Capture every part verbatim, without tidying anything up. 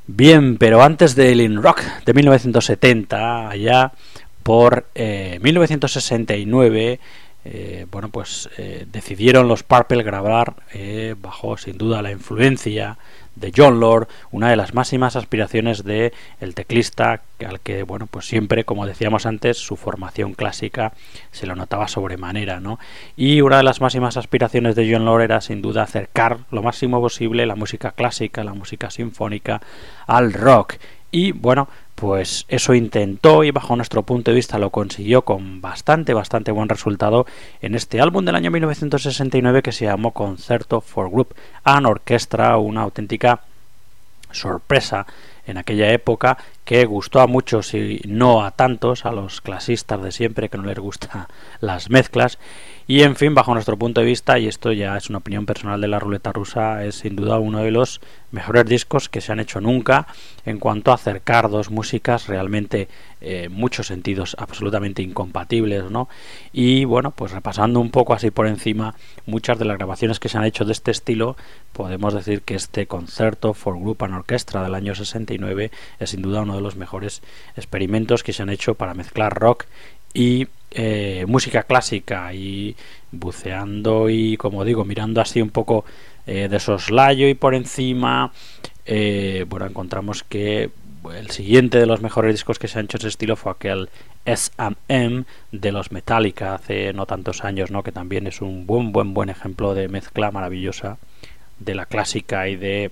Bien, pero antes del In Rock de mil novecientos setenta, allá por eh, mil novecientos sesenta y nueve, eh, bueno, pues eh, decidieron los Purple grabar eh, bajo, sin duda, la influencia de Jon Lord, una de las máximas aspiraciones de el teclista, al que, bueno, pues siempre, como decíamos antes, su formación clásica se lo notaba sobremanera, ¿no? Y una de las máximas aspiraciones de Jon Lord era, sin duda, acercar lo máximo posible la música clásica, la música sinfónica, al rock. Y, bueno, pues eso intentó y bajo nuestro punto de vista lo consiguió con bastante, bastante buen resultado en este álbum del año mil novecientos sesenta y nueve que se llamó Concerto for Group and Orchestra, una auténtica sorpresa en aquella época que gustó a muchos y no a tantos, a los clasistas de siempre que no les gustan las mezclas. Y en fin, bajo nuestro punto de vista, y esto ya es una opinión personal de la ruleta rusa, es sin duda uno de los mejores discos que se han hecho nunca en cuanto a acercar dos músicas realmente en eh, muchos sentidos absolutamente incompatibles, ¿no? Y bueno, pues repasando un poco así por encima muchas de las grabaciones que se han hecho de este estilo, podemos decir que este Concerto for Group and Orchestra del año sesenta y nueve es sin duda uno de los mejores experimentos que se han hecho para mezclar rock y eh, música clásica, y buceando y, como digo, mirando así un poco eh, de soslayo y por encima, eh, bueno, encontramos que el siguiente de los mejores discos que se han hecho en ese estilo fue aquel S and M de los Metallica hace no tantos años, ¿no? Que también es un buen, buen, buen ejemplo de mezcla maravillosa de la clásica y de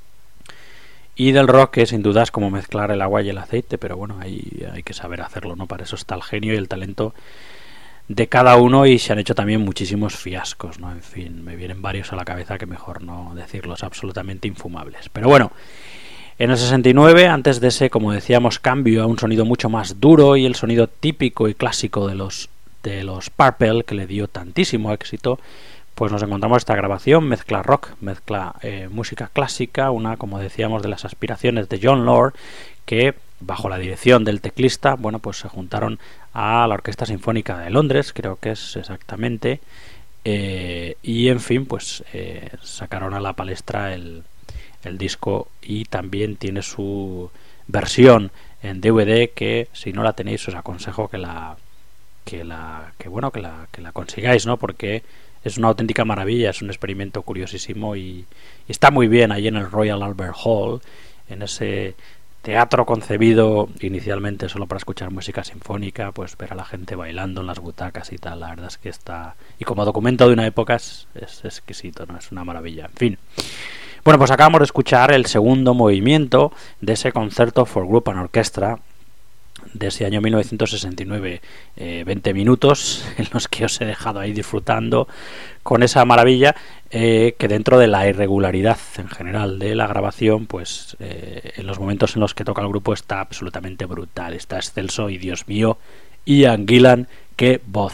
y del rock, que sin duda es como mezclar el agua y el aceite, pero bueno, ahí hay que saber hacerlo, ¿no? Para eso está el genio y el talento de cada uno, y se han hecho también muchísimos fiascos, ¿no? En fin, me vienen varios a la cabeza que mejor no decirlos, absolutamente infumables. Pero bueno, en el sesenta y nueve, antes de ese, como decíamos, cambio a un sonido mucho más duro y el sonido típico y clásico de los, de los Purple, que le dio tantísimo éxito, pues nos encontramos esta grabación, mezcla rock, mezcla eh, música clásica, una, como decíamos, de las aspiraciones de Jon Lord, que bajo la dirección del teclista, bueno, pues se juntaron a la Orquesta Sinfónica de Londres, creo que es exactamente, eh, y en fin, pues eh, sacaron a la palestra el, el disco, y también tiene su versión en D V D, que si no la tenéis os aconsejo que la que la que bueno que la que la consigáis, ¿no? Porque es una auténtica maravilla, es un experimento curiosísimo y, y está muy bien ahí en el Royal Albert Hall, en ese teatro concebido inicialmente solo para escuchar música sinfónica, pues ver a la gente bailando en las butacas y tal, la verdad es que está, y como documento de una época es, es exquisito, ¿no? Es una maravilla, en fin. Bueno, pues acabamos de escuchar el segundo movimiento de ese Concerto for Group and Orchestra de ese año mil novecientos sesenta y nueve, eh, veinte minutos en los que os he dejado ahí disfrutando con esa maravilla, eh, que dentro de la irregularidad en general de la grabación, pues eh, en los momentos en los que toca el grupo está absolutamente brutal, está excelso, y Dios mío, Ian Gillan, qué voz.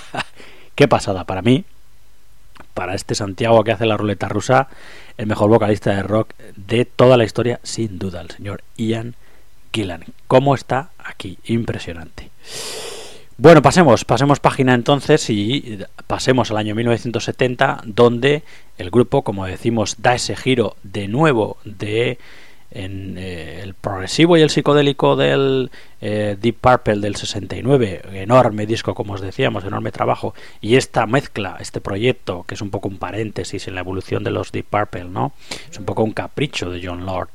Qué pasada para mí, para este Santiago que hace la ruleta rusa, el mejor vocalista de rock de toda la historia, sin duda, el señor Ian Gillan. ¿Cómo está aquí? Impresionante. Bueno, pasemos, pasemos página entonces y pasemos al año mil novecientos setenta, donde el grupo, como decimos, da ese giro de nuevo de en, eh, el progresivo y el psicodélico del eh, Deep Purple del sesenta y nueve, enorme disco, como os decíamos, enorme trabajo, y esta mezcla, este proyecto, que es un poco un paréntesis en la evolución de los Deep Purple, ¿no? Es un poco un capricho de Jon Lord,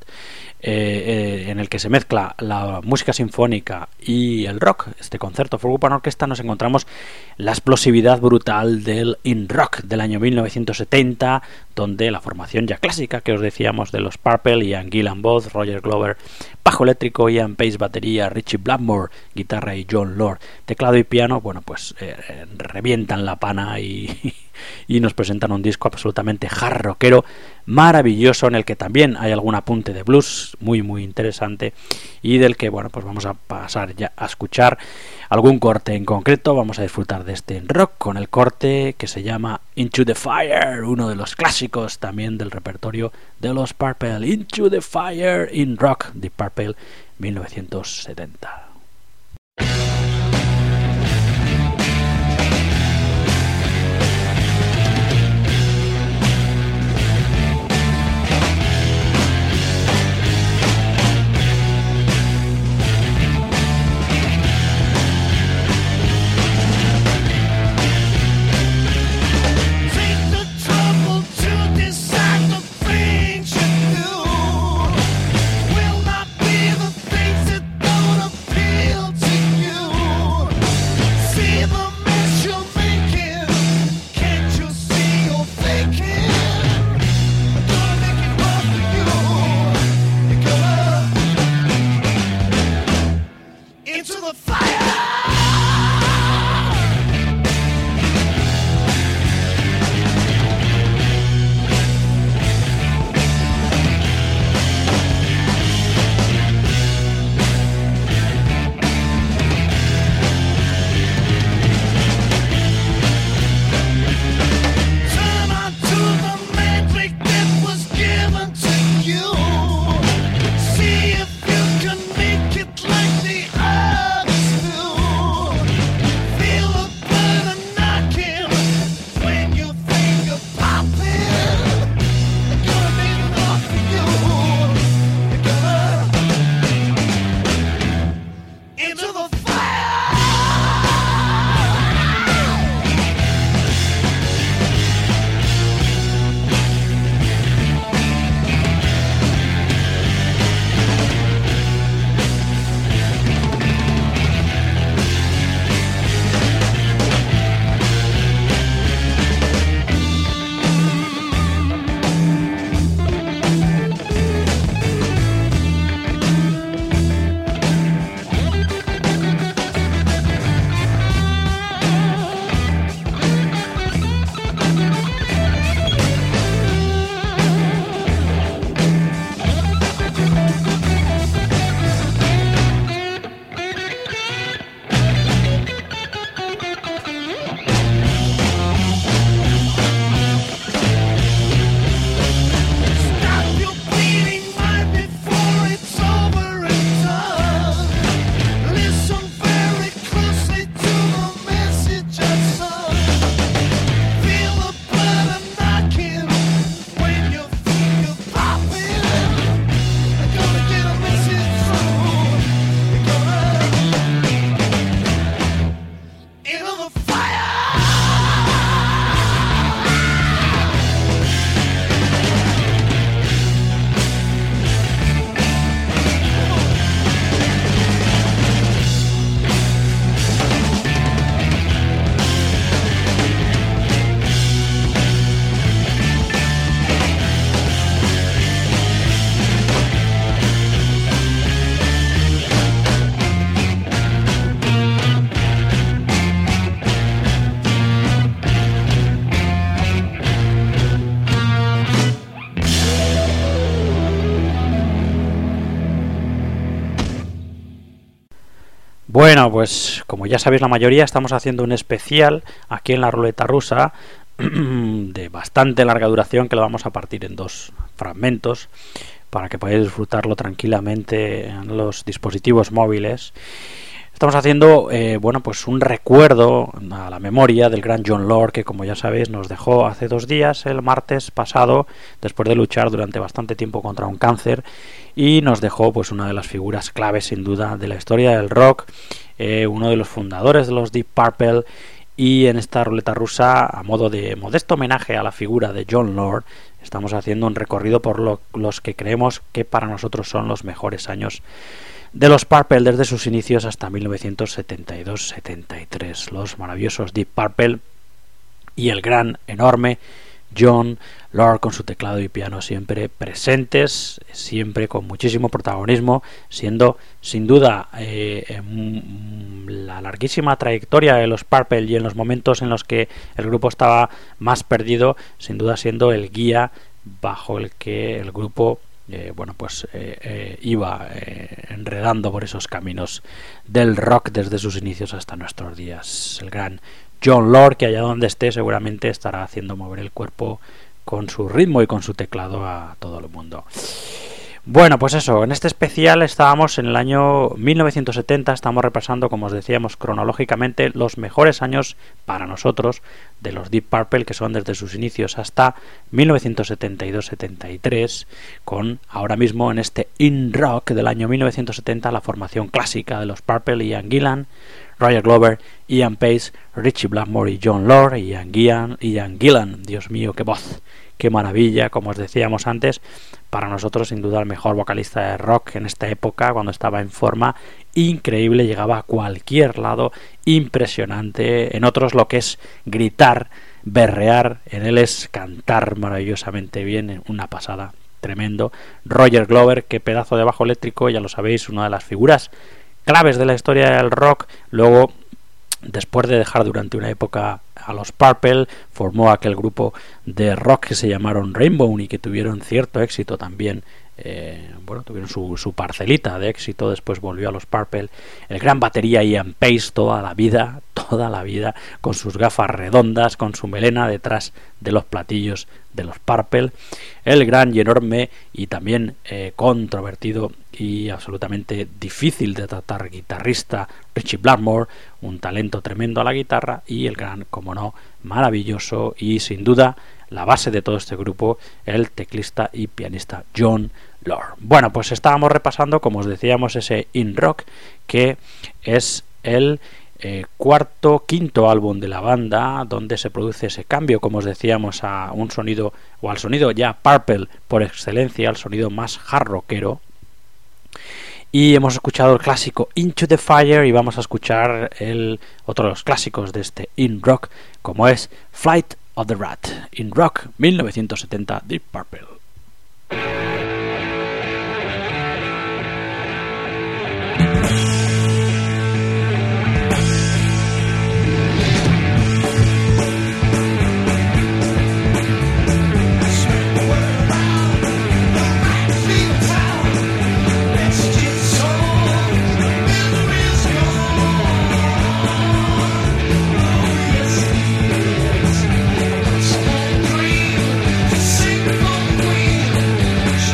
Eh, eh, en el que se mezcla la música sinfónica y el rock, este Concerto for Group and Orchestra, nos encontramos la explosividad brutal del In Rock del año mil novecientos setenta, donde la formación ya clásica que os decíamos de los Purple, Ian Gillan voz, Roger Glover bajo eléctrico, Ian Pace batería, Richie Blackmore guitarra y Jon Lord teclado y piano, bueno, pues eh, revientan la pana y y nos presentan un disco absolutamente hard rockero maravilloso, en el que también hay algún apunte de blues muy muy interesante, y del que, bueno, pues vamos a pasar ya a escuchar algún corte en concreto. Vamos a disfrutar de este rock con el corte que se llama Into the Fire, uno de los clásicos también del repertorio de los Purple. Into the Fire in Rock, de Purple, mil novecientos setenta. Bueno, pues como ya sabéis la mayoría, estamos haciendo un especial aquí en la ruleta rusa de bastante larga duración, que lo vamos a partir en dos fragmentos para que podáis disfrutarlo tranquilamente en los dispositivos móviles. Estamos haciendo eh, bueno, pues un recuerdo a la memoria del gran Jon Lord, que como ya sabéis nos dejó hace dos días, el martes pasado, después de luchar durante bastante tiempo contra un cáncer, y nos dejó pues una de las figuras claves sin duda de la historia del rock, eh, uno de los fundadores de los Deep Purple. Y en esta ruleta rusa, a modo de modesto homenaje a la figura de Jon Lord, estamos haciendo un recorrido por lo, los que creemos que para nosotros son los mejores años de los Purple, desde sus inicios hasta mil novecientos setenta y dos setenta y tres. Los maravillosos Deep Purple y el gran, enorme Jon Lord, con su teclado y piano siempre presentes, siempre con muchísimo protagonismo, siendo sin duda eh, en la larguísima trayectoria de los Purple y en los momentos en los que el grupo estaba más perdido, sin duda siendo el guía bajo el que el grupo Eh, bueno pues eh, eh, iba eh, enredando por esos caminos del rock desde sus inicios hasta nuestros días. El gran Jon Lord, que allá donde esté seguramente estará haciendo mover el cuerpo con su ritmo y con su teclado a todo el mundo. Bueno, pues eso, en este especial estábamos en el año mil novecientos setenta, estamos repasando, como os decíamos, cronológicamente los mejores años para nosotros de los Deep Purple, que son desde sus inicios hasta mil novecientos setenta y dos setenta y tres, con ahora mismo en este In Rock del año mil novecientos setenta la formación clásica de los Purple: Ian Gillan, Roger Glover, Ian Pace, Ritchie Blackmore y Jon Lord. Ian Gillan, Ian Gillan, Dios mío, qué voz, qué maravilla, como os decíamos antes, para nosotros sin duda el mejor vocalista de rock en esta época, cuando estaba en forma increíble, llegaba a cualquier lado, impresionante. En otros lo que es gritar, berrear, en él es cantar maravillosamente bien, una pasada, tremendo. Roger Glover, qué pedazo de bajo eléctrico, ya lo sabéis, una de las figuras claves de la historia del rock. Luego, después de dejar durante una época a los Purple, formó aquel grupo de rock que se llamaron Rainbow y que tuvieron cierto éxito también. Eh, bueno, tuvieron su, su parcelita de éxito, después volvió a los Purple. El gran batería Ian Pace, toda la vida, toda la vida, con sus gafas redondas, con su melena detrás de los platillos de los Purple. El gran y enorme y también eh, controvertido y absolutamente difícil de tratar guitarrista Ritchie Blackmore, un talento tremendo a la guitarra, y el gran, como no, maravilloso y sin duda la base de todo este grupo, el teclista y pianista Jon Lord. Bueno, pues estábamos repasando, como os decíamos, ese In Rock, que es el eh, cuarto, quinto álbum de la banda, donde se produce ese cambio, como os decíamos, a un sonido, o al sonido ya Purple por excelencia, al sonido más hard rockero. Y hemos escuchado el clásico Into the Fire, y vamos a escuchar el otro de los clásicos de este In Rock, como es Flight of the Rat. In Rock, mil novecientos setenta, Deep Purple. Sing for the queen.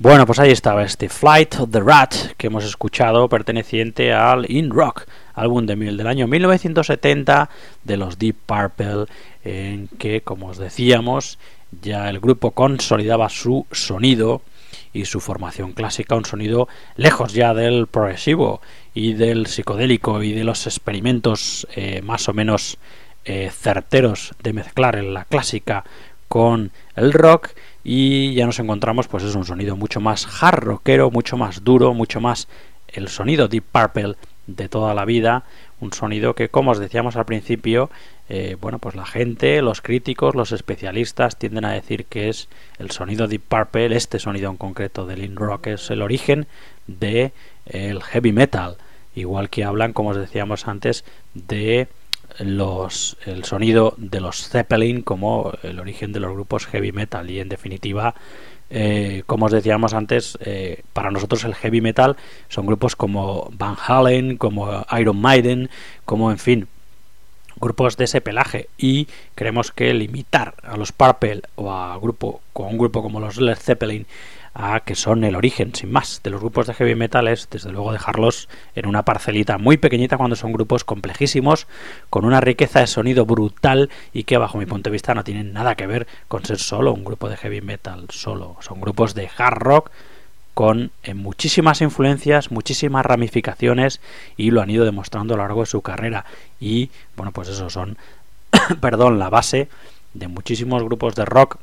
Bueno, pues ahí estaba este Flight of the Rat que hemos escuchado, perteneciente al In Rock, álbum de mil, del año mil novecientos setenta de los Deep Purple, en que, como os decíamos, ya el grupo consolidaba su sonido y su formación clásica, un sonido lejos ya del progresivo y del psicodélico y de los experimentos eh, más o menos eh, certeros de mezclar en la clásica con el rock, y ya nos encontramos, pues es un sonido mucho más hard rockero, mucho más duro, mucho más el sonido Deep Purple de toda la vida, un sonido que, como os decíamos al principio, eh, bueno, pues la gente, los críticos, los especialistas tienden a decir que es el sonido Deep Purple, este sonido en concreto del indie rock, es el origen de el heavy metal, igual que hablan, como os decíamos antes, de los el sonido de los Zeppelin como el origen de los grupos heavy metal. Y en definitiva, eh, como os decíamos antes, eh, para nosotros el heavy metal son grupos como Van Halen, como Iron Maiden, como, en fin, grupos de ese pelaje, y creemos que limitar a los Purple o a grupo con un grupo como los Led Zeppelin a que son el origen, sin más, de los grupos de heavy metal es, desde luego, dejarlos en una parcelita muy pequeñita cuando son grupos complejísimos, con una riqueza de sonido brutal y que, bajo mi punto de vista, no tienen nada que ver con ser solo un grupo de heavy metal solo. Son grupos de hard rock con eh, muchísimas influencias, muchísimas ramificaciones, y lo han ido demostrando a lo largo de su carrera. Y, bueno, pues eso son, perdón, la base de muchísimos grupos de rock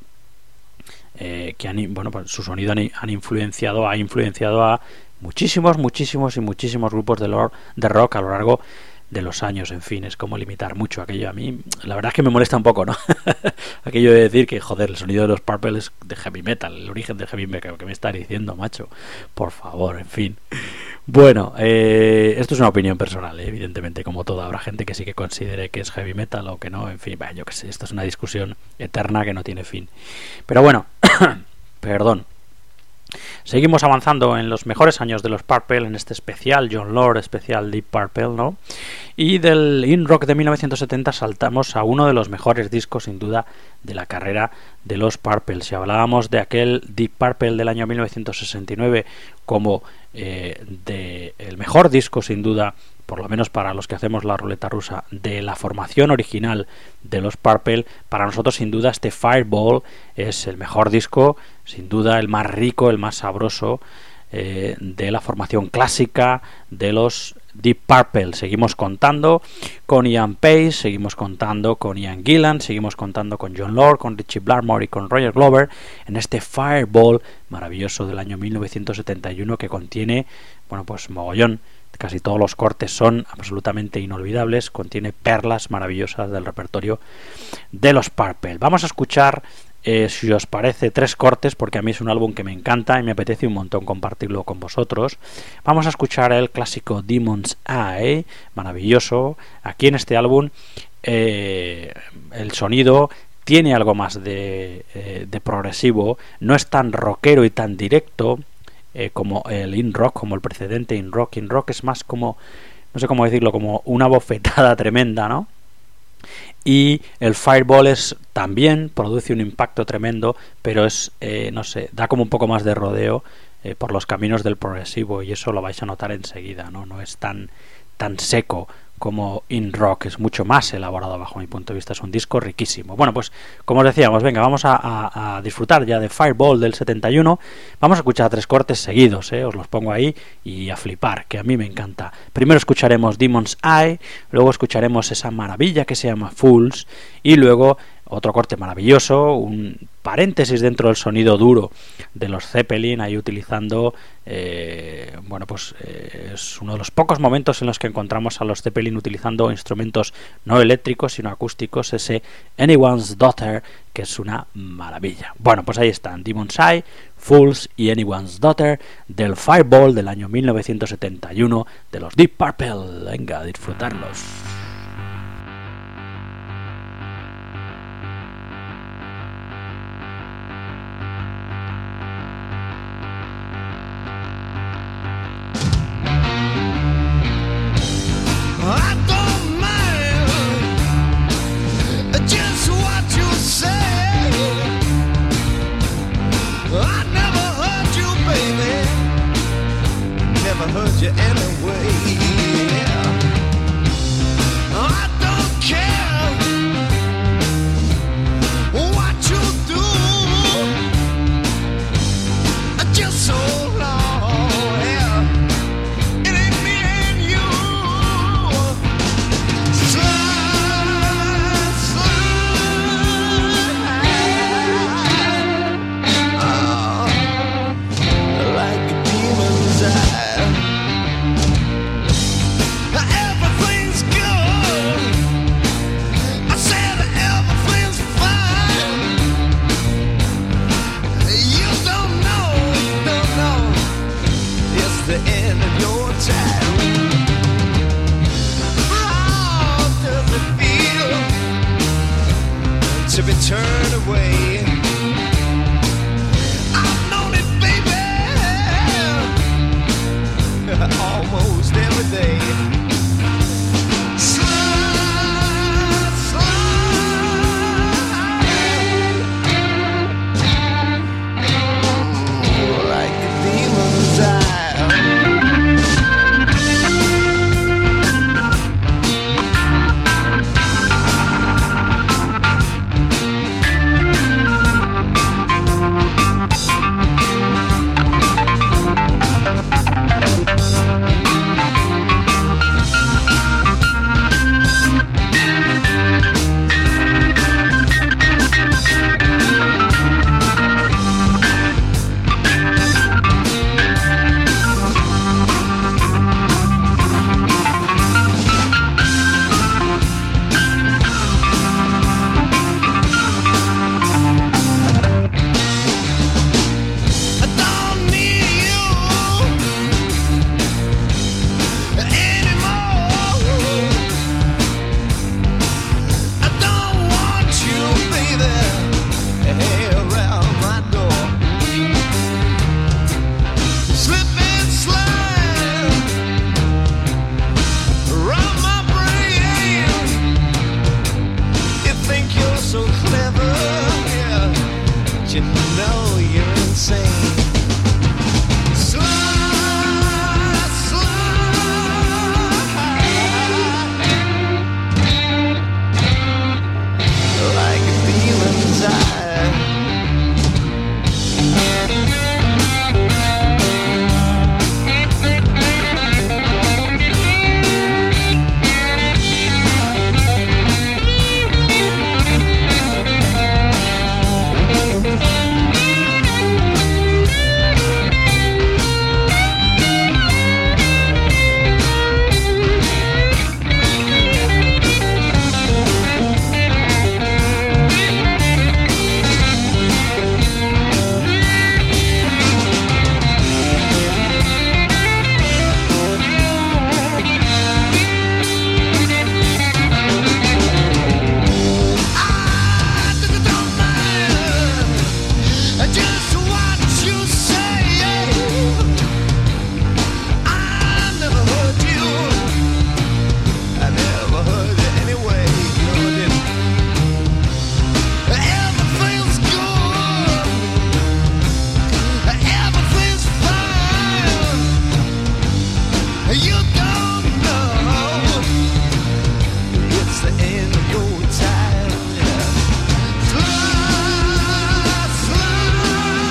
Eh, que han, bueno, pues su sonido han, han influenciado, ha influenciado a muchísimos, muchísimos y muchísimos grupos de, lore, de rock a lo largo de los años. En fin, es como limitar mucho aquello. A mí, la verdad es que me molesta un poco, ¿no? Aquello de decir que, joder, el sonido de los Purple es de heavy metal, el origen del heavy metal, que me está diciendo, macho, por favor, en fin. Bueno, eh, esto es una opinión personal, eh, evidentemente, como todo. Habrá gente que sí que considere que es heavy metal o que no, en fin, bah, yo qué sé, esto es una discusión eterna que no tiene fin. Pero bueno, perdón. Seguimos avanzando en los mejores años de los Purple, en este especial Jon Lord, especial Deep Purple, ¿no? Y del In Rock de mil novecientos setenta saltamos a uno de los mejores discos, sin duda, de la carrera de los Purple. Si hablábamos de aquel Deep Purple del año mil novecientos sesenta y nueve como eh, de el mejor disco, sin duda, por lo menos para los que hacemos la ruleta rusa, de la formación original de los Purple, para nosotros, sin duda, este Fireball es el mejor disco, sin duda el más rico, el más sabroso eh, de la formación clásica de los Deep Purple. Seguimos contando con Ian Pace, seguimos contando con Ian Gillan, seguimos contando con Jon Lord, con Richie Blackmore y con Roger Glover en este Fireball maravilloso del año mil novecientos setenta y uno, que contiene, bueno, pues mogollón. Casi todos los cortes son absolutamente inolvidables, contiene perlas maravillosas del repertorio de los Purple. Vamos a escuchar, eh, si os parece, tres cortes, porque a mí es un álbum que me encanta y me apetece un montón compartirlo con vosotros. Vamos a escuchar el clásico Demon's Eye, maravilloso. Aquí en este álbum eh, el sonido tiene algo más de, eh, de progresivo, no es tan rockero y tan directo Eh, como el In Rock, como el precedente In Rock. In Rock es más como, no sé cómo decirlo, como una bofetada tremenda, ¿no? Y el Fireball es también, produce un impacto tremendo, pero es, eh, no sé, da como un poco más de rodeo eh, por los caminos del progresivo, y eso lo vais a notar enseguida, ¿no? No es tan, tan seco como In Rock, es mucho más elaborado bajo mi punto de vista, es un disco riquísimo. Bueno, pues como os decíamos, venga, vamos a, a, a disfrutar ya de Fireball del setenta y uno. Vamos a escuchar tres cortes seguidos, ¿eh? Os los pongo ahí y a flipar, que a mí me encanta. Primero escucharemos Demon's Eye, luego escucharemos esa maravilla que se llama Fools, y luego otro corte maravilloso, un paréntesis dentro del sonido duro de los Zeppelin, ahí utilizando, eh, bueno, pues eh, es uno de los pocos momentos en los que encontramos a los Zeppelin utilizando instrumentos no eléctricos sino acústicos, ese Anyone's Daughter, que es una maravilla. Bueno, pues ahí están, Demon's Eye, Fools y Anyone's Daughter del Fireball del año mil novecientos setenta y uno de los Deep Purple. Venga, a disfrutarlos. I never hurt you, baby. Fly, fly.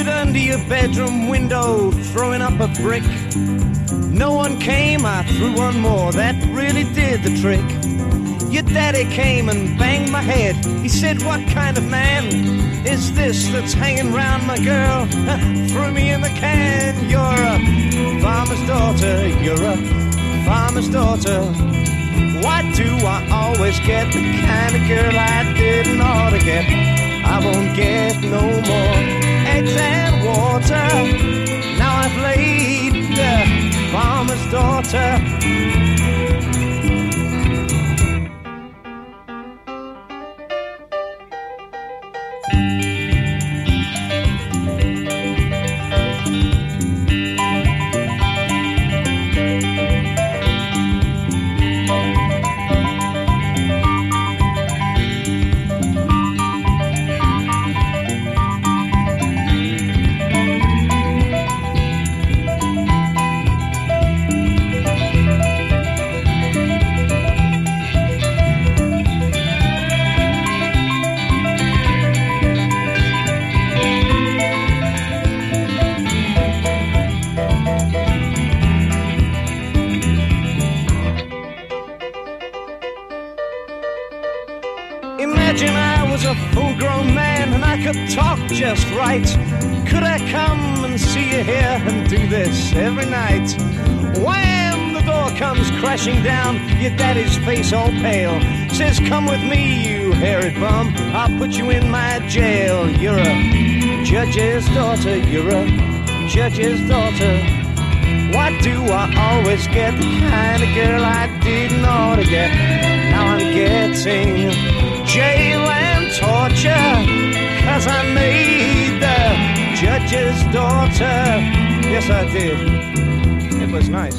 hid under your bedroom window, throwing up a brick. No one came, I threw one more, that really did the trick. Your daddy came and banged my head. He said, what kind of man is this that's hanging round my girl? Threw me in the can. You're a farmer's daughter, you're a farmer's daughter. Why do I always get the kind of girl I didn't ought to get? I won't get no more eggs and water. Now I've laid the farmer's daughter. Imagine I was a full-grown man and I could talk just right. Could I come and see you here and do this every night? Wham! The door comes crashing down, your daddy's face all pale. Says, come with me, you hairy bum, I'll put you in my jail. You're a judge's daughter, you're a judge's daughter. Why do I always get the kind of girl I didn't ought to get? Now I'm getting jail and torture, 'cause I made the judge's daughter. Yes, I did. It was nice.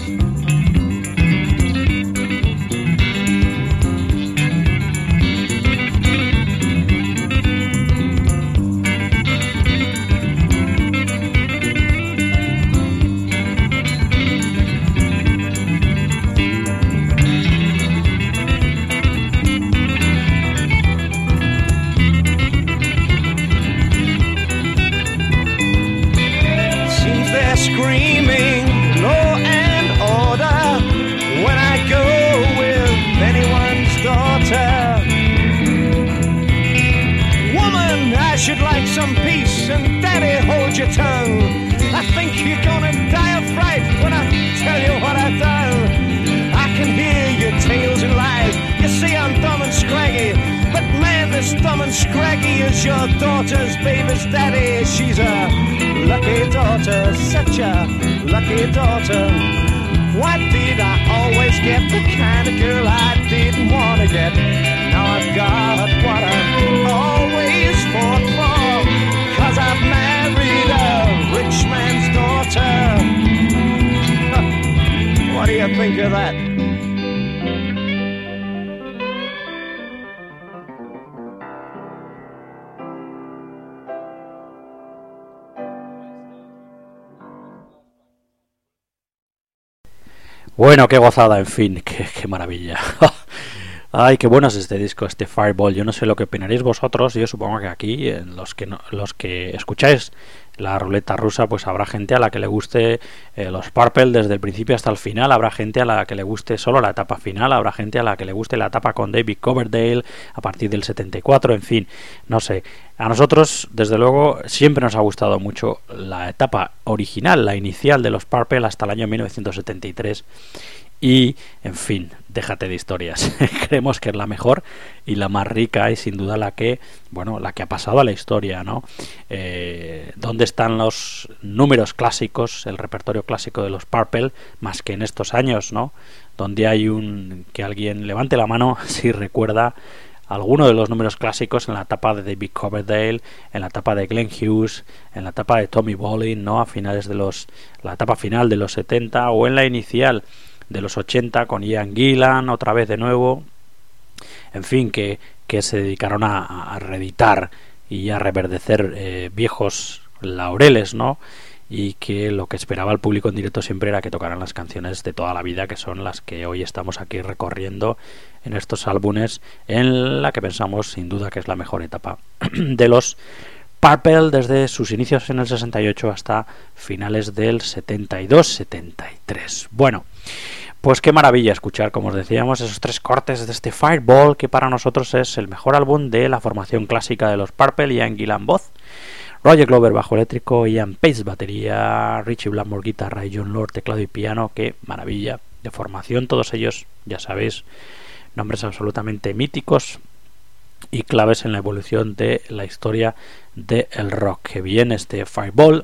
Screaming law and order when I go with anyone's daughter. Woman, I should like some peace, and daddy, hold your tongue. I think you're gonna die of fright when I tell you what I've done. I can hear your tales and lies. You see I'm dumb and scraggy, but man, this dumb and scraggy is your daughter's baby's daddy. She's a lucky daughter, such a lucky daughter. Why did I always get the kind of girl I didn't want to get? Now I've got what I always fought for, 'cause I've married a rich man's daughter. What do you think of that? Bueno, qué gozada, en fin, qué, qué maravilla. Ay, qué bueno es este disco, este Fireball. Yo no sé lo que opinaréis vosotros. Yo supongo que aquí, en los que no, los que escucháis la ruleta rusa, pues habrá gente a la que le guste eh, los Purple desde el principio hasta el final. Habrá gente a la que le guste solo la etapa final. Habrá gente a la que le guste la etapa con David Coverdale a partir del setenta y cuatro. En fin, no sé. A nosotros, desde luego, siempre nos ha gustado mucho la etapa original, la inicial de los Purple hasta el año mil novecientos setenta y tres. Y, en fin, déjate de historias. Creemos que es la mejor y la más rica y sin duda la que, bueno, la que ha pasado a la historia, ¿no? Eh, ¿Dónde están los números clásicos, el repertorio clásico de los Purple, más que en estos años, ¿no? Donde hay un... que alguien levante la mano si recuerda alguno de los números clásicos en la etapa de David Coverdale, en la etapa de Glenn Hughes, en la etapa de Tommy Bolin, ¿no? A finales de los... la etapa final de los setenta o en la inicial de los ochenta con Ian Gillan otra vez de nuevo, en fin, que, que se dedicaron a, a reeditar y a reverdecer eh, viejos laureles, ¿no? Y que lo que esperaba el público en directo siempre era que tocaran las canciones de toda la vida, que son las que hoy estamos aquí recorriendo en estos álbumes, en la que pensamos sin duda que es la mejor etapa de los Purple desde sus inicios en el sesenta y ocho hasta finales del setenta y dos setenta y tres. Bueno, pues qué maravilla escuchar, como os decíamos, esos tres cortes de este Fireball, que para nosotros es el mejor álbum de la formación clásica de los Purple: Ian Gillan voz, Roger Glover bajo eléctrico, Ian Pace batería, Richie Blackmore guitarra y John Lord teclado y piano. Qué maravilla de formación, todos ellos, ya sabéis, nombres absolutamente míticos y claves en la evolución de la historia del rock. Que bien este Fireball,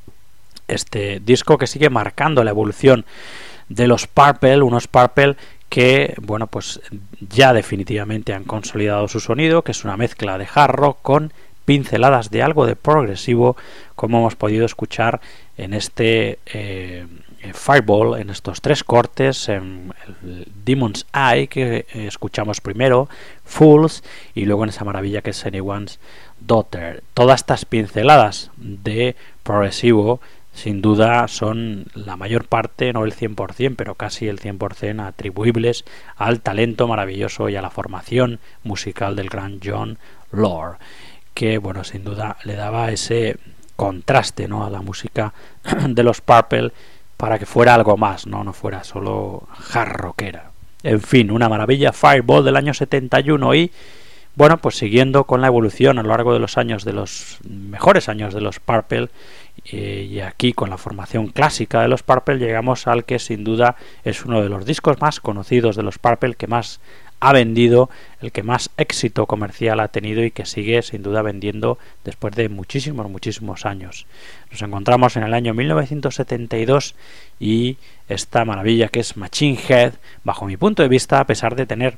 este disco que sigue marcando la evolución de los Purple, unos Purple que, bueno, pues ya definitivamente han consolidado su sonido, que es una mezcla de hard rock con pinceladas de algo de progresivo, como hemos podido escuchar en este eh, Fireball, en estos tres cortes, en el Demon's Eye que eh, escuchamos primero, Fools, y luego en esa maravilla que es Anyone's Daughter. Todas estas pinceladas de progresivo sin duda son la mayor parte, no el cien por ciento, pero casi el cien por ciento atribuibles al talento maravilloso y a la formación musical del gran John Lord, que, bueno, sin duda le daba ese contraste, ¿no?, a la música de los Purple para que fuera algo más, no, no fuera solo hard rockera. En fin, una maravilla, Fireball del año setenta y uno. Y bueno, pues siguiendo con la evolución a lo largo de los años, de los mejores años de los Purple, eh, y aquí con la formación clásica de los Purple llegamos al que sin duda es uno de los discos más conocidos de los Purple, que más ha vendido, el que más éxito comercial ha tenido y que sigue sin duda vendiendo después de muchísimos, muchísimos años. Nos encontramos en el año mil novecientos setenta y dos y esta maravilla que es Machine Head, bajo mi punto de vista, a pesar de tener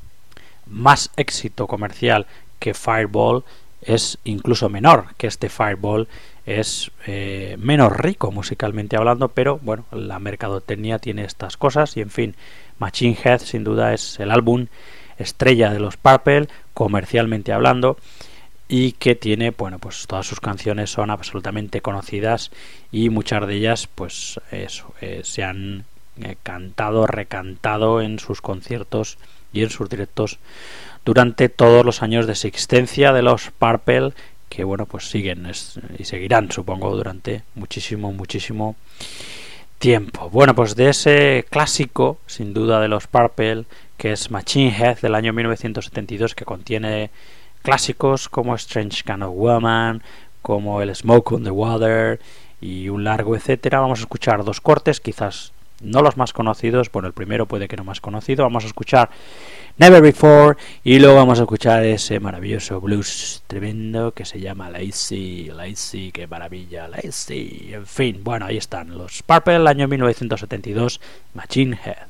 más éxito comercial que Fireball, es incluso menor que este Fireball, es eh, menos rico musicalmente hablando, pero bueno, la mercadotecnia tiene estas cosas y en fin, Machine Head sin duda es el álbum estrella de los Purple comercialmente hablando, y que tiene, bueno, pues todas sus canciones son absolutamente conocidas y muchas de ellas pues eso, eh, se han eh, cantado, recantado en sus conciertos y en sus directos durante todos los años de existencia de los Purple, que bueno, pues siguen es, y seguirán, supongo, durante muchísimo, muchísimo tiempo. Bueno, pues de ese clásico, sin duda, de los Purple, que es Machine Head del año mil novecientos setenta y dos, que contiene clásicos como Strange Kind of Woman, como el Smoke on the Water y un largo etcétera, vamos a escuchar dos cortes, quizás no los más conocidos, bueno, el primero puede que no más conocido, vamos a escuchar Never Before y luego vamos a escuchar ese maravilloso blues tremendo que se llama Lazy, Lazy, qué maravilla, Lazy, en fin, bueno, ahí están los Purple, el año mil novecientos setenta y dos, Machine Head.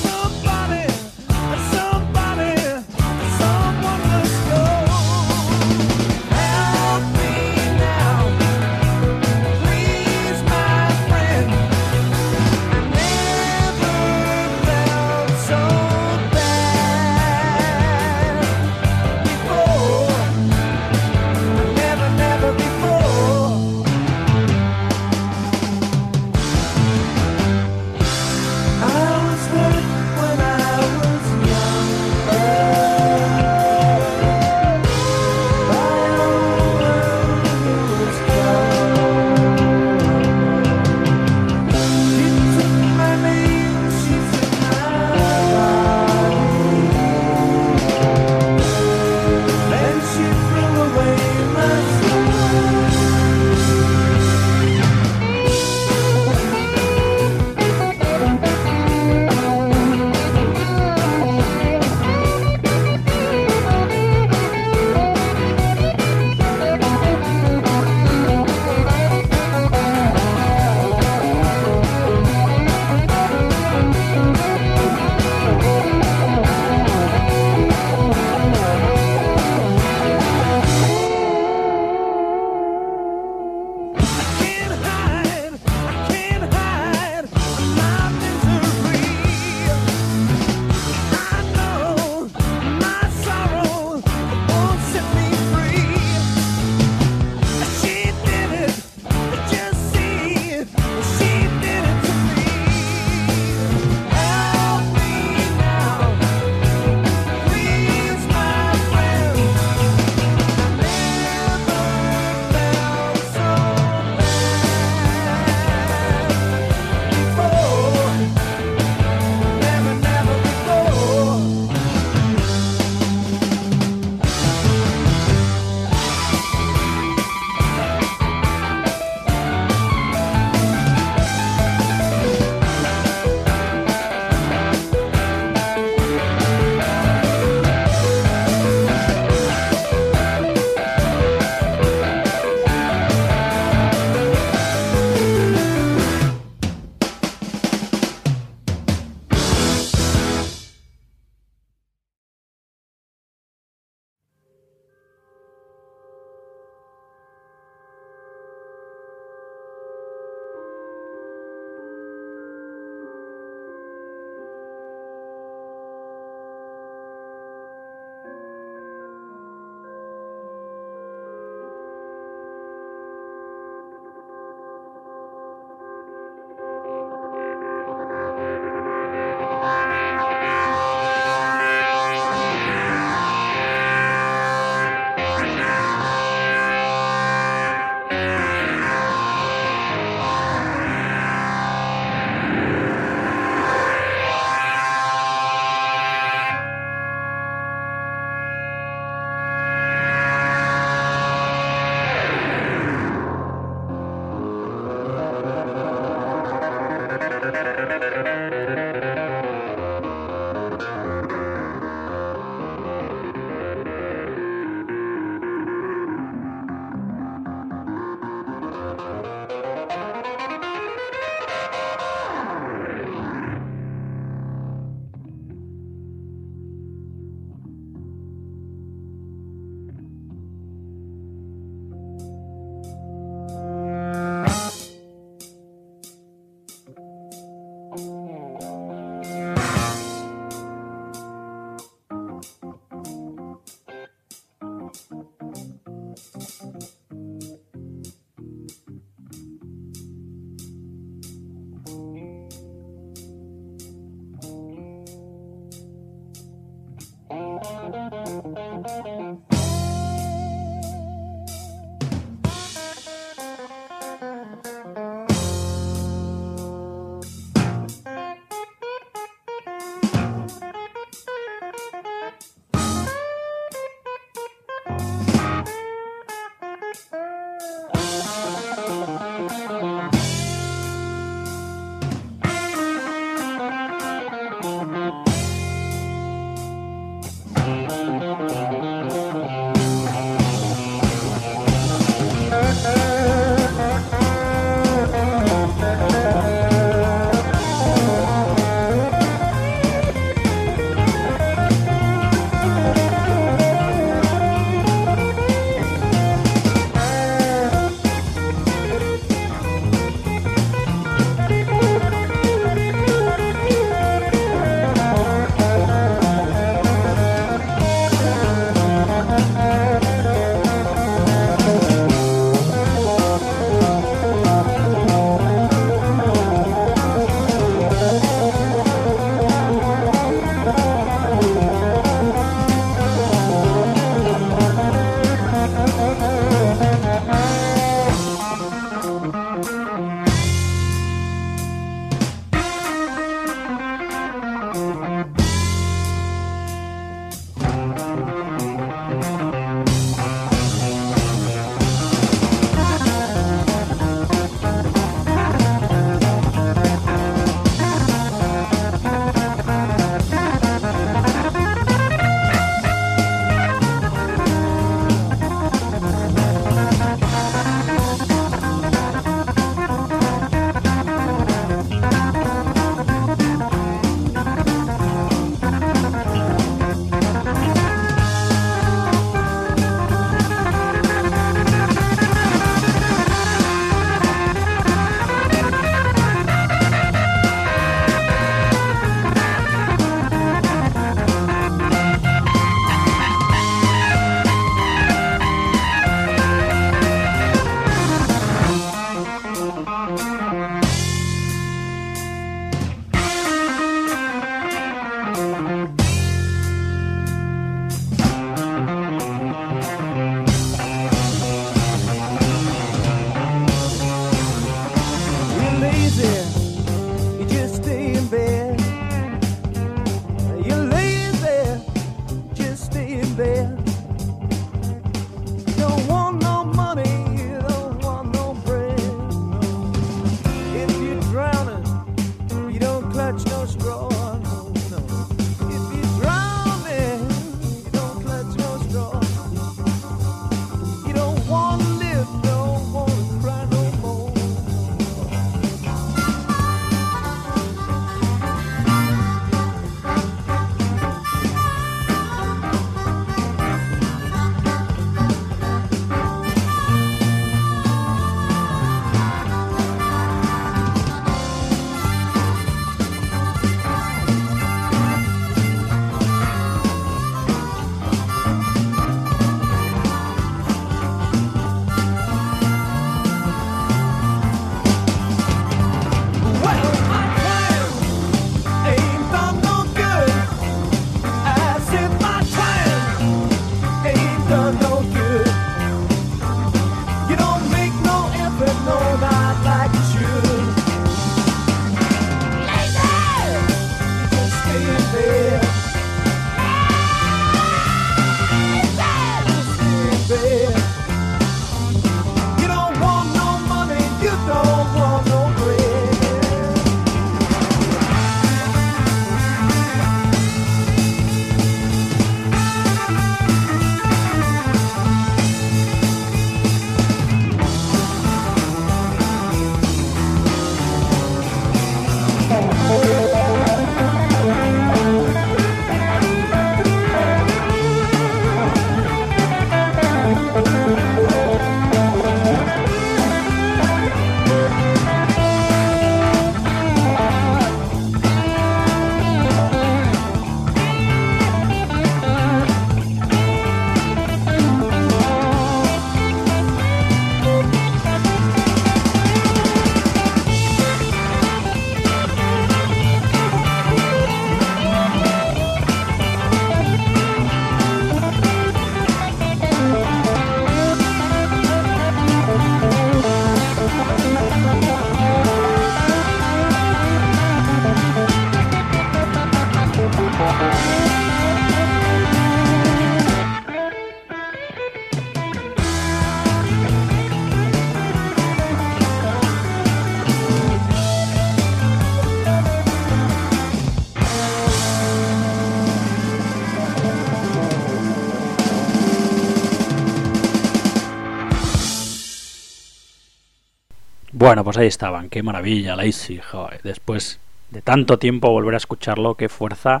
Bueno, pues ahí estaban, qué maravilla, Lazy, joder. Después de tanto tiempo volver a escucharlo, qué fuerza,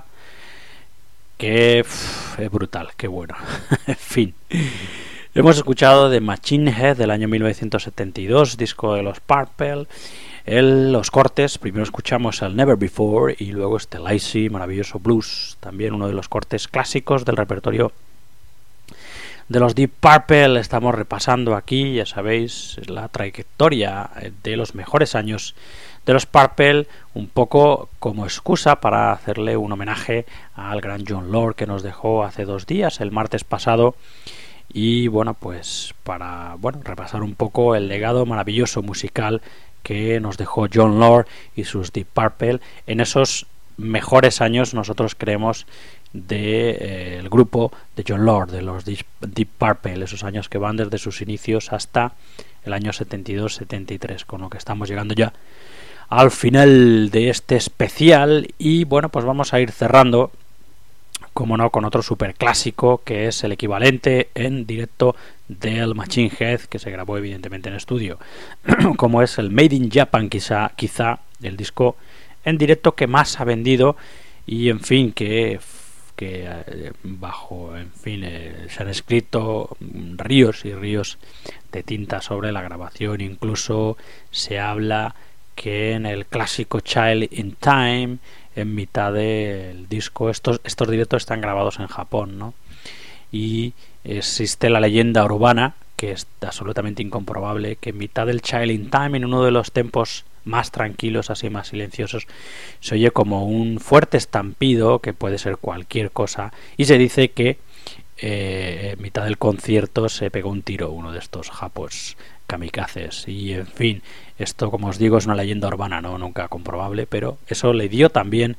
qué pff, es brutal, qué bueno. En fin, hemos escuchado de Machine Head del año mil novecientos setenta y dos, disco de los Purple. El, los cortes, primero escuchamos el Never Before y luego este Lazy, maravilloso blues, también uno de los cortes clásicos del repertorio de los Deep Purple. Estamos repasando aquí, ya sabéis, la trayectoria de los mejores años de los Purple, un poco como excusa para hacerle un homenaje al gran Jon Lord que nos dejó hace dos días, el martes pasado, y bueno, pues para bueno repasar un poco el legado maravilloso musical que nos dejó Jon Lord y sus Deep Purple en esos mejores años, nosotros creemos, de eh, el grupo de Jon Lord, de los Deep Purple, esos años que van desde sus inicios hasta el año setenta y dos setenta y tres, con lo que estamos llegando ya al final de este especial. Y bueno, pues vamos a ir cerrando, como no, con otro super clásico que es el equivalente en directo del Machine Head, que se grabó evidentemente en estudio, como es el Made in Japan, quizá, quizá el disco en directo que más ha vendido, y en fin, que que eh, bajo, en fin, eh, se han escrito ríos y ríos de tinta sobre la grabación. Incluso se habla que en el clásico Child in Time, en mitad del disco, estos, estos directos están grabados en Japón, ¿no? Y existe la leyenda urbana, que es absolutamente incomprobable, que en mitad del Child in Time, en uno de los tempos más tranquilos, así más silenciosos, se oye como un fuerte estampido, que puede ser cualquier cosa, y se dice que eh, en mitad del concierto se pegó un tiro uno de estos japos kamikazes. Y en fin, esto, como os digo, es una leyenda urbana, no nunca comprobable, pero eso le dio también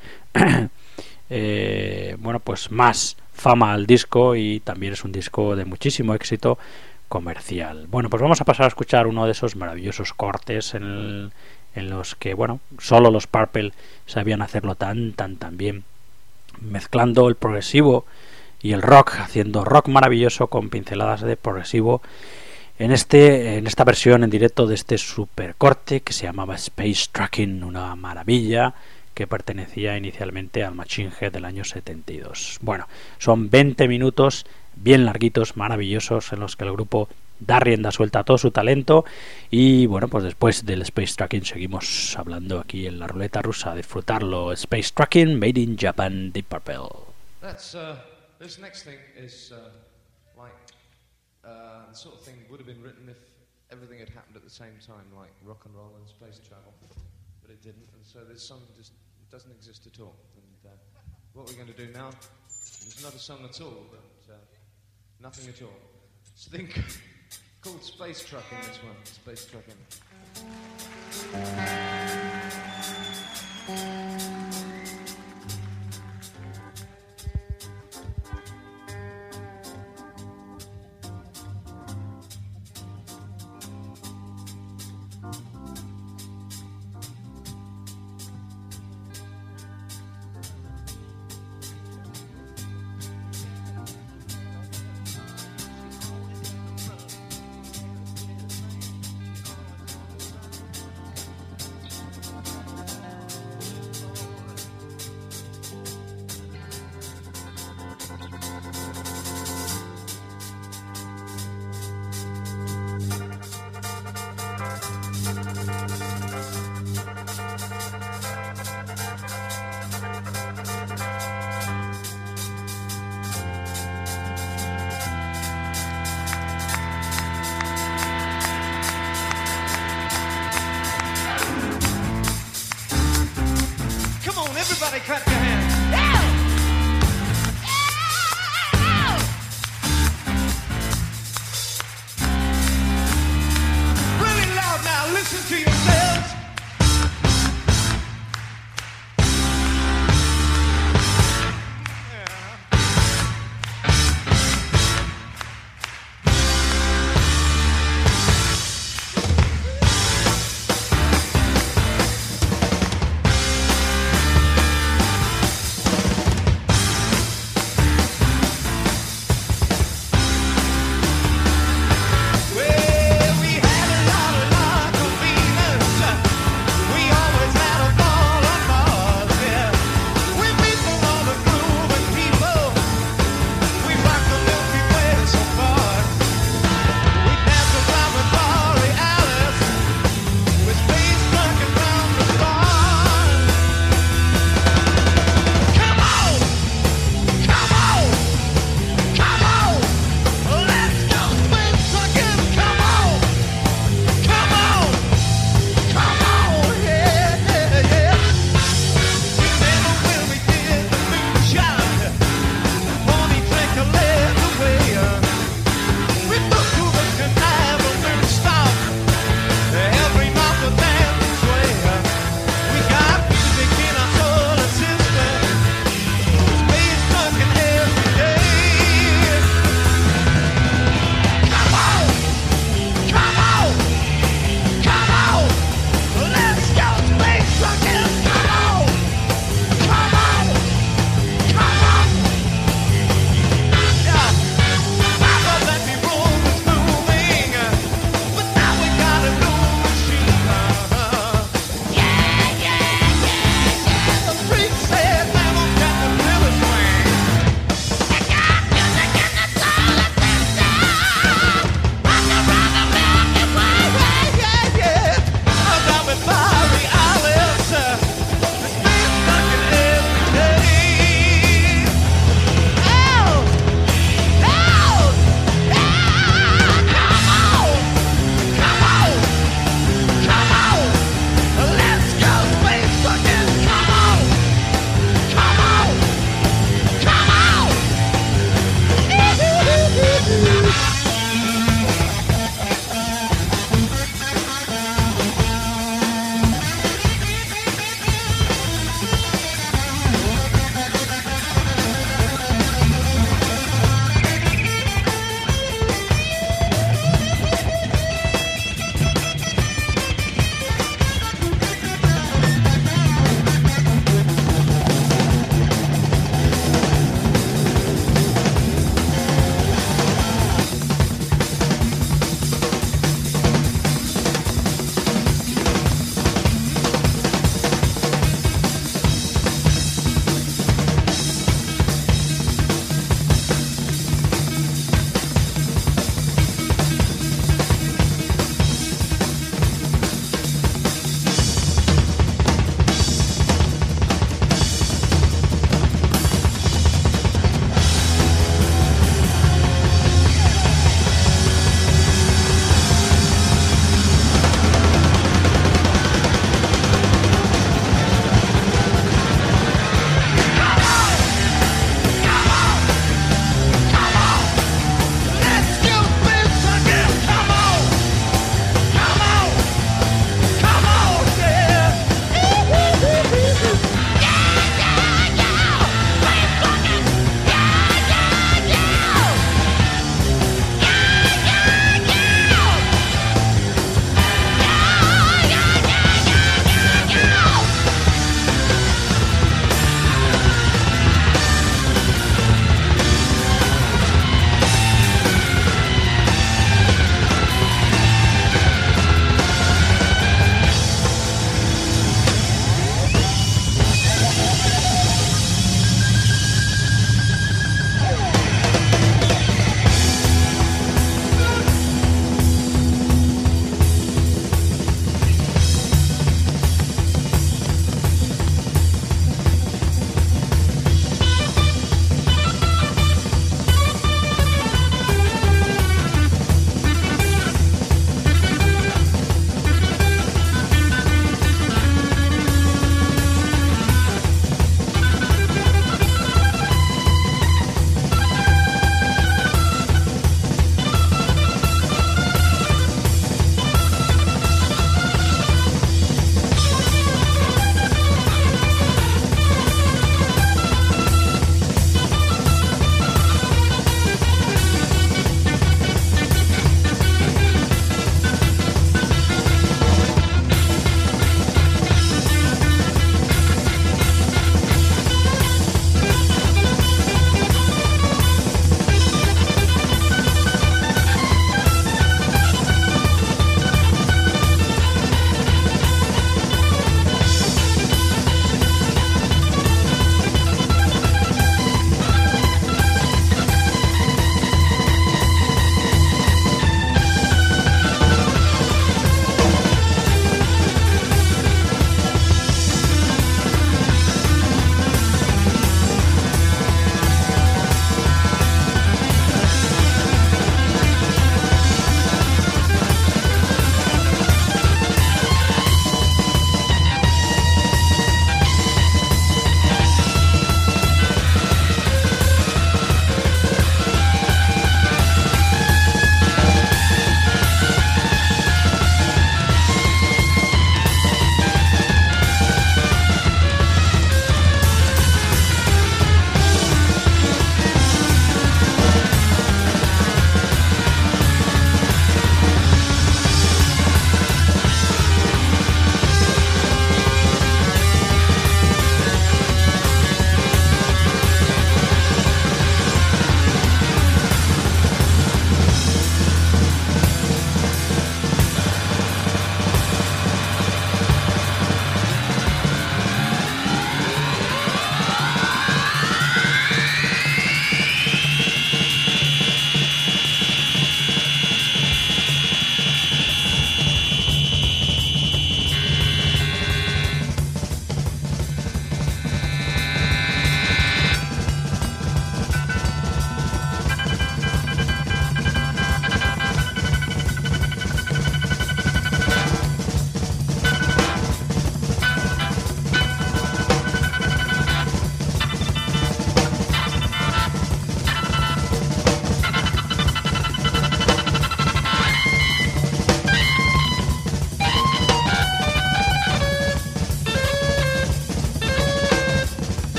eh, bueno, pues más fama al disco, y también es un disco de muchísimo éxito comercial. Bueno, pues vamos a pasar a escuchar uno de esos maravillosos cortes en el en los que, bueno, solo los Purple sabían hacerlo tan, tan, tan bien, mezclando el progresivo y el rock, haciendo rock maravilloso con pinceladas de progresivo en este en esta versión en directo de este super corte que se llamaba Space Trucking, una maravilla que pertenecía inicialmente al Machine Head del año setenta y dos. Bueno, son veinte minutos bien larguitos, maravillosos, en los que el grupo da rienda suelta a todo su talento. Y bueno, pues después del Space Trucking seguimos hablando aquí en la ruleta rusa. Disfrutarlo. Space Trucking, Made in Japan, Deep Purple. That's, uh, this next thing is uh, like uh, the sort of thing would have been written if everything had happened at the same time, like rock and roll and space travel, but it didn't, and so this song just doesn't exist at all. And uh, what we're going to do now is not a song at all, but uh, nothing at all. So think called Space Trucking, this one, Space Trucking.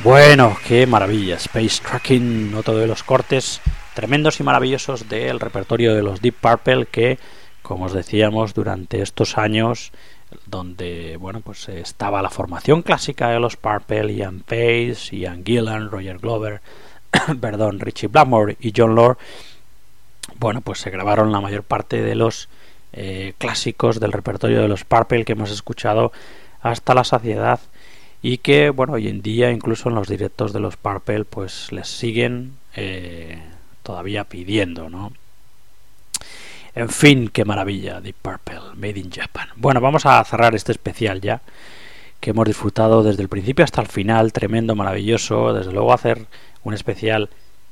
Bueno, qué maravilla, Space Tracking, otro de los cortes tremendos y maravillosos del repertorio de los Deep Purple que, como os decíamos, durante estos años donde bueno pues estaba la formación clásica de los Purple, Ian Pace, Ian Gillan, Roger Glover, perdón, Richie Blackmore y John Lord, bueno pues se grabaron la mayor parte de los eh, clásicos del repertorio de los Purple que hemos escuchado hasta la saciedad y que bueno hoy en día incluso en los directos de los Purple pues les siguen eh, todavía pidiendo, ¿no? En fin, qué maravilla, Deep Purple, Made in Japan. Bueno, vamos a cerrar este especial ya, que hemos disfrutado desde el principio hasta el final, tremendo, maravilloso. Desde luego hacer un especial,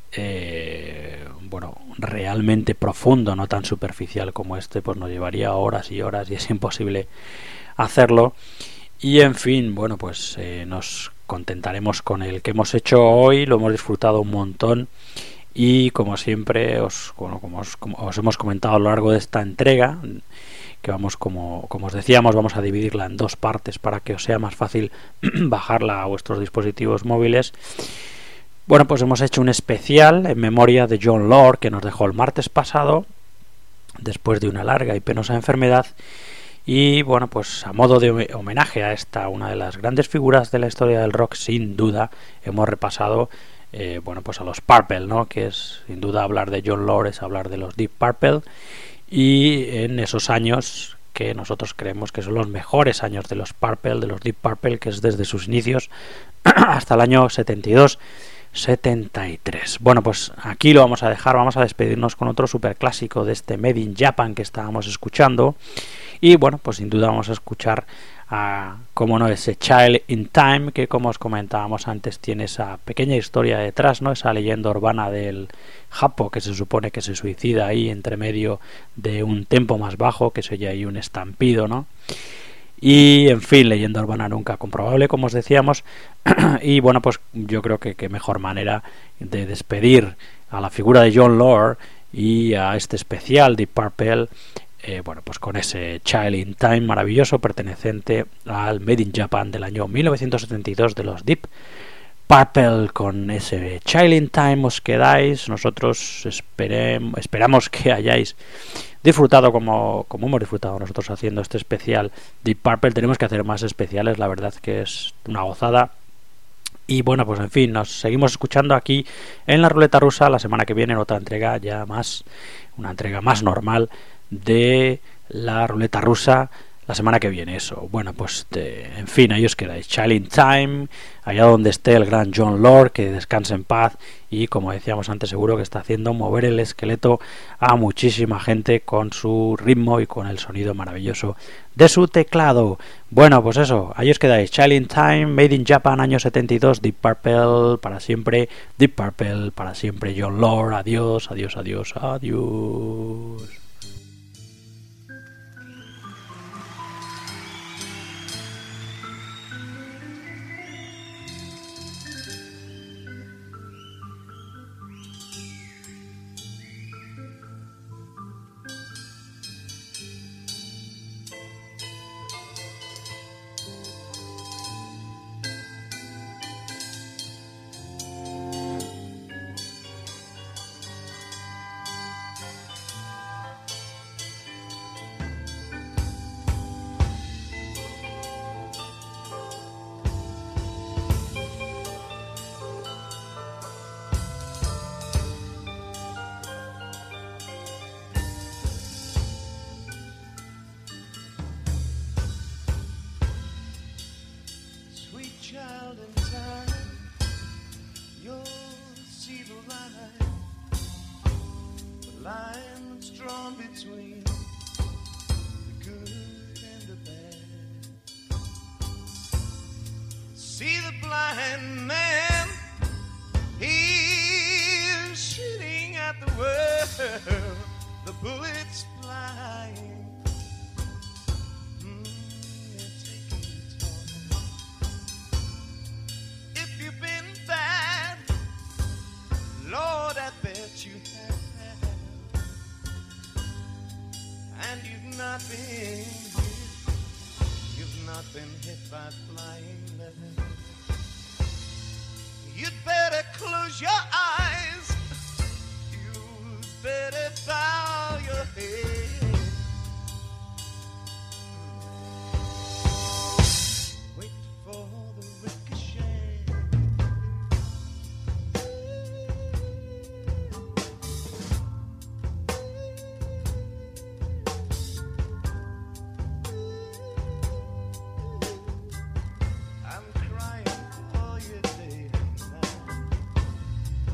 eh, bueno, realmente profundo, no tan superficial como este, pues nos llevaría horas y horas y es imposible hacerlo. Y en fin, bueno, pues eh, nos contentaremos con el que hemos hecho hoy, lo hemos disfrutado un montón. Y como siempre os, bueno, como os, como os hemos comentado a lo largo de esta entrega, que vamos como, como os decíamos, vamos a dividirla en dos partes para que os sea más fácil bajarla a vuestros dispositivos móviles. Bueno, pues hemos hecho un especial en memoria de John Lord, que nos dejó el martes pasado, después de una larga y penosa enfermedad. Y bueno, pues a modo de homenaje a esta, una de las grandes figuras de la historia del rock, sin duda, hemos repasado Eh, bueno pues a los Purple, ¿no? Que es sin duda hablar de John Lord, es hablar de los Deep Purple y en esos años que nosotros creemos que son los mejores años de los Purple, de los Deep Purple, que es desde sus inicios hasta el año setenta y dos setenta y tres. Bueno, pues aquí lo vamos a dejar, vamos a despedirnos con otro superclásico de este Made in Japan que estábamos escuchando y bueno, pues sin duda vamos a escuchar a, como no, ese Child in Time, que como os comentábamos antes tiene esa pequeña historia detrás, ¿no? Esa leyenda urbana del Japo que se supone que se suicida ahí entre medio de un tempo más bajo, que se oye ahí un estampido, ¿no? Y en fin, leyenda urbana nunca comprobable, como os decíamos. Y bueno, pues yo creo que qué mejor manera de despedir a la figura de John Lord y a este especial Deep Purple, eh, bueno, pues con ese Child in Time maravilloso perteneciente al Made in Japan del año mil novecientos setenta y dos de los Deep Purple. Con ese Child in Time os quedáis. Nosotros esperem, esperamos que hayáis disfrutado como, como hemos disfrutado nosotros haciendo este especial Deep Purple. Tenemos que hacer más especiales, la verdad que es una gozada. Y bueno, pues en fin, nos seguimos escuchando aquí en la Ruleta Rusa la semana que viene en otra entrega ya más, una entrega más normal de la Ruleta Rusa. La semana que viene, eso. Bueno, pues de, en fin, ahí os quedáis. Child in Time, allá donde esté el gran John Lord, que descanse en paz. Y como decíamos antes, seguro que está haciendo mover el esqueleto a muchísima gente con su ritmo y con el sonido maravilloso de su teclado. Bueno, pues eso, ahí os quedáis. Child in Time, Made in Japan, año setenta y dos, Deep Purple para siempre, Deep Purple para siempre, John Lord. Adiós, adiós, adiós, adiós. See the blind man, he's shooting at the world, the bullets flying, mm, they're taking its toll. If you've been bad, Lord, I bet you have, and you've not been hit, you've not been hit by flying lead. close your eyes. You better bow your head. Wait for the ricochet. I'm crying for you day and night.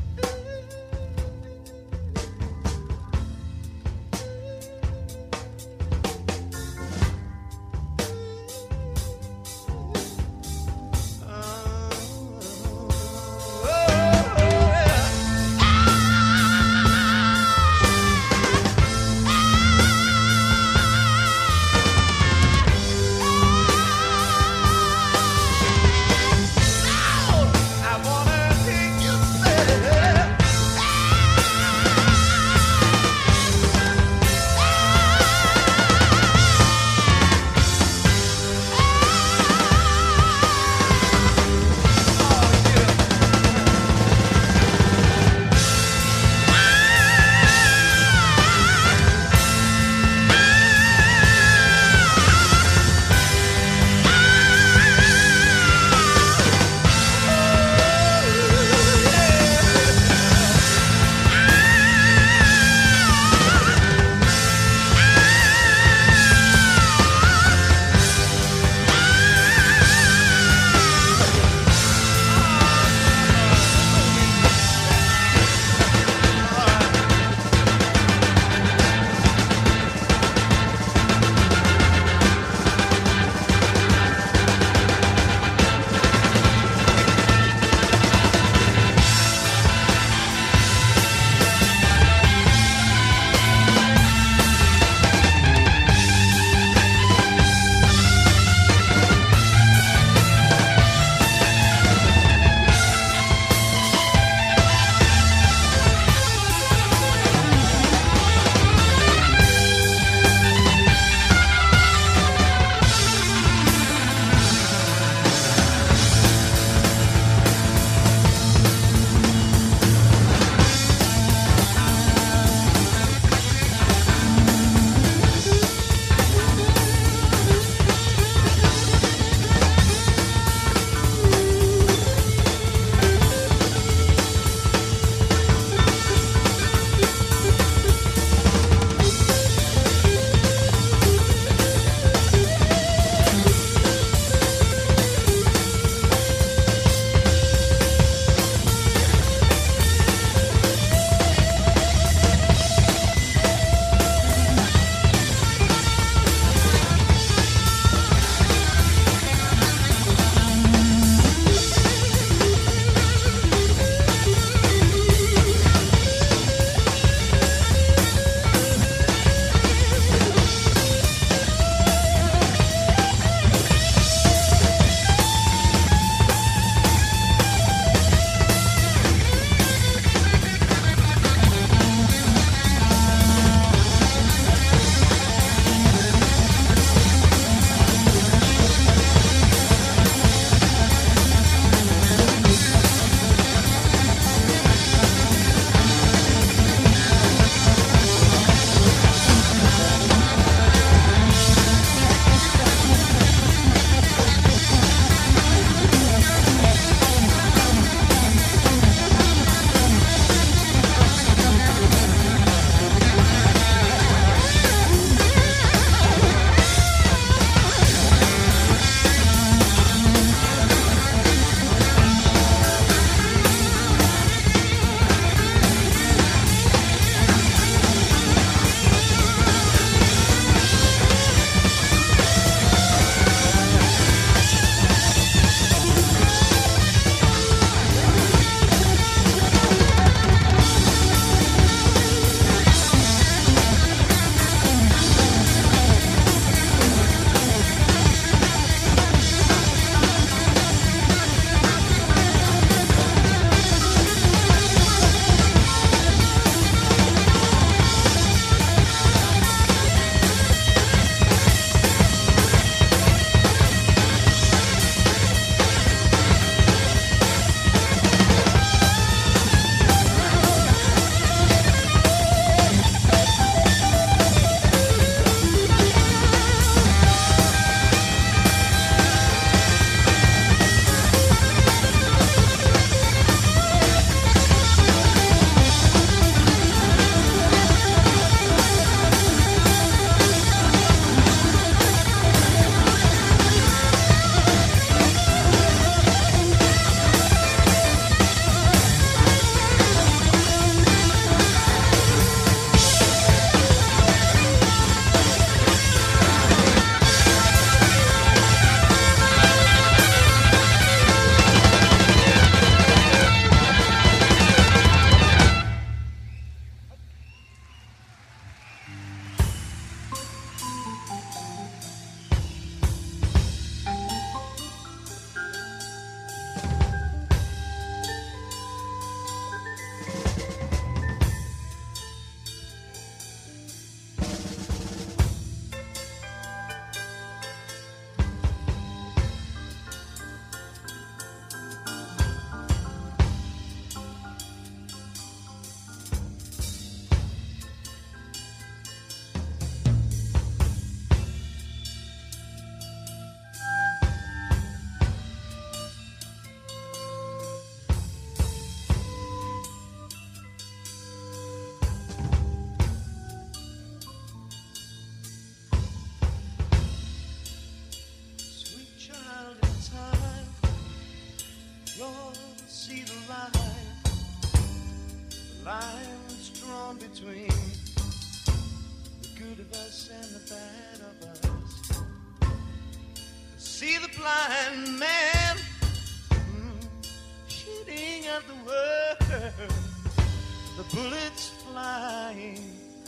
see the line, the line that's drawn between the good of us and the bad of us. See the blind man mm, shooting at the world, the bullets flying,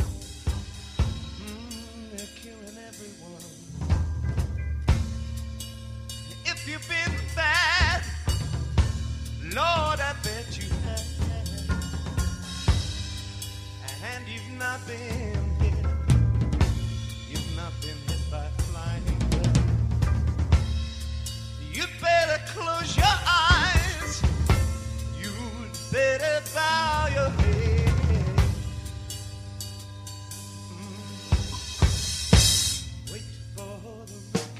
mm, they're killing everyone. If you've been bad, Lord, I bet you have. And you've not been hit, you've not been hit by flying bullets. You'd better close your eyes, you'd better bow your head. Mm. Wait for the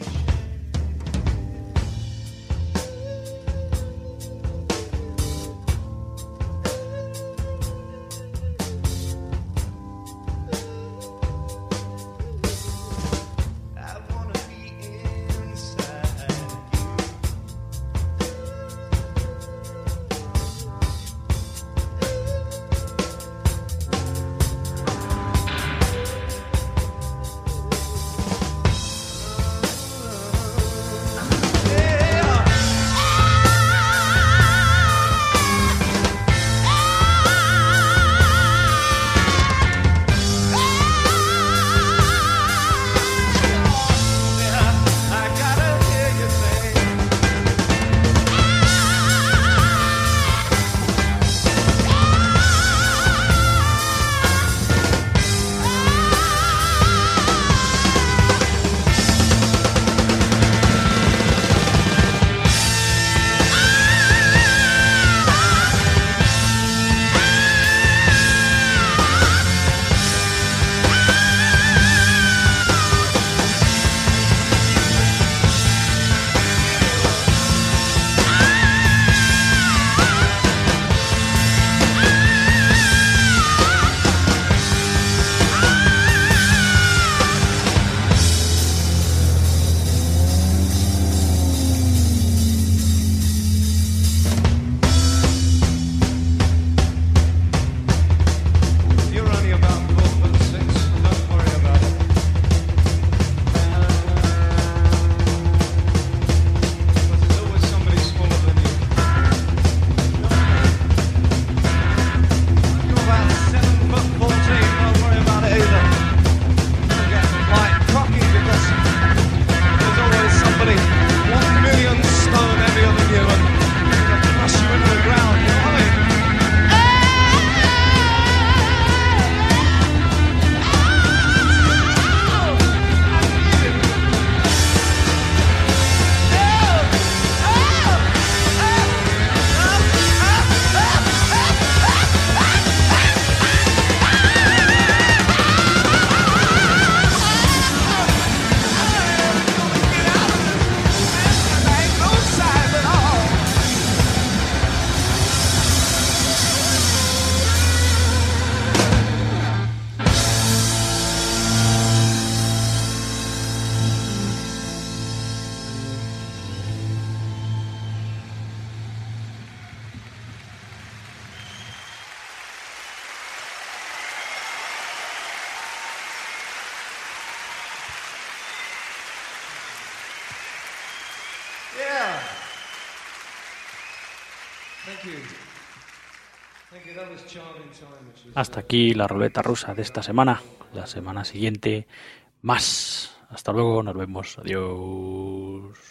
Hasta aquí la ruleta rusa de esta semana. La semana siguiente, más. Hasta luego, nos vemos. Adiós.